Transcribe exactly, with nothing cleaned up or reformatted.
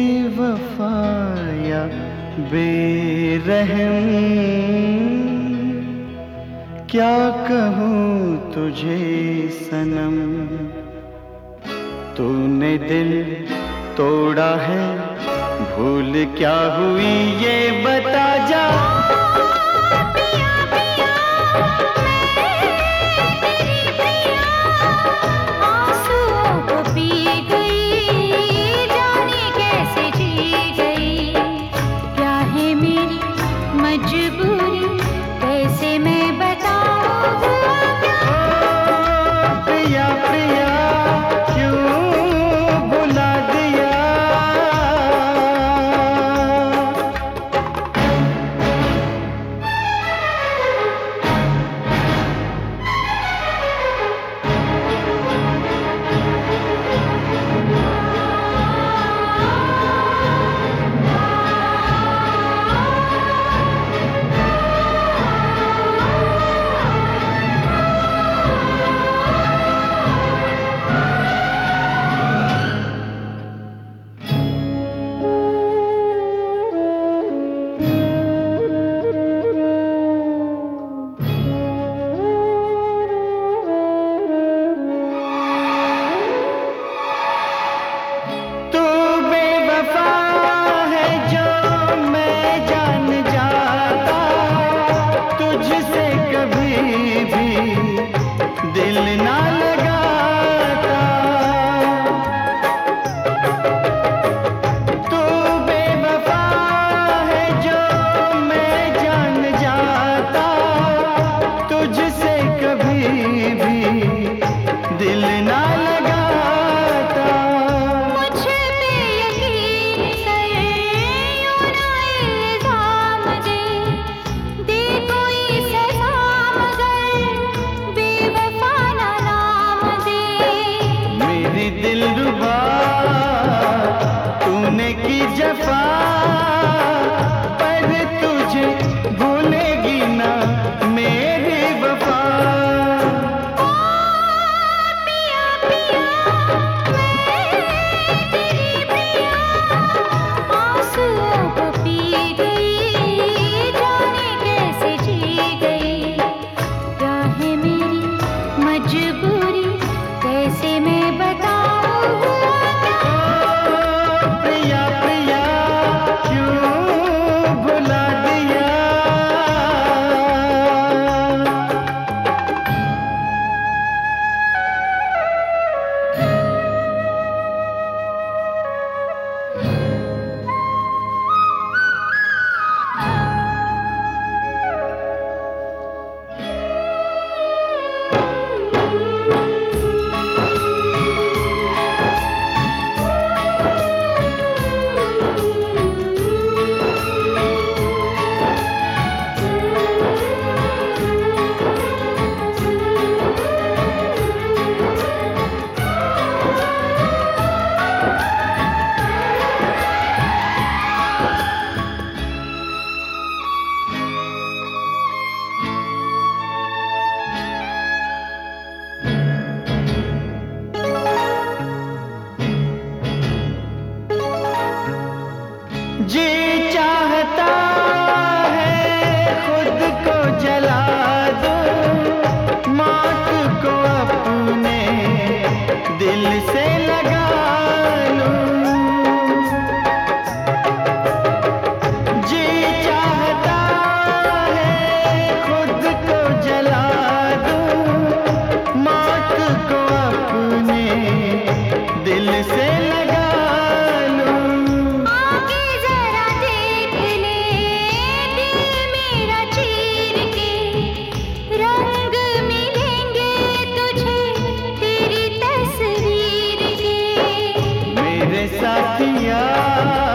बेवफा या बेरहम, क्या कहूँ तुझे सनम। तूने दिल तोड़ा है, भूल क्या हुई ये बता जा। पिया पिया मैं तेरी पिया, आंसुओं को पी गई, जाने कैसे जी गई। क्या है मेरी मजबूरी, कैसे मैं बताऊं हुआ क्या। प्रिया प्रिया क्यों भुला दिया। दिल ना लगाता, तू बेवफा है जो मैं जान जाता, तुझसे कभी भी दिल ना लगाता। मुझ पे यकीन कर, यूं ना इल्जाम दे, दे कोई सजा मगर बेवफा ना नाम दे। मेरी दिलरुबा तूने की जफा, पर तुझे भूलेगी ना मेरी वफा। पिया पिया मैं तेरी पिया, आंसुओं को पी गई, जाने कैसे जी गई। क्या है मेरी मजबूरी, कैसे मैं बताऊं हुआ क्या। प्रिया प्रिया क्यों भुला दिया। जी चाहता है खुद को जला दूं, मौत को अपने दिल से लगा लूं। जी चाहता है खुद को जला दूं, मौत को अपने दिल से लगा साथिया।